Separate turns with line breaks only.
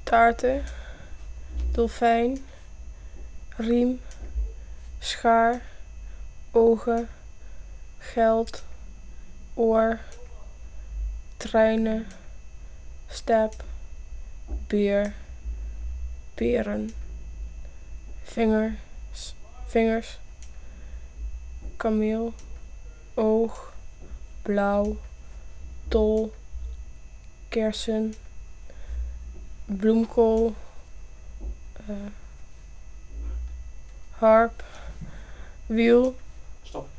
taarten, dolfijn, riem, schaar, ogen, geld, oor, treinen, step, beer, peren, vingers, kameel, oog, blauw, tol, kersen, bloemkool, harp, wiel,
Stop.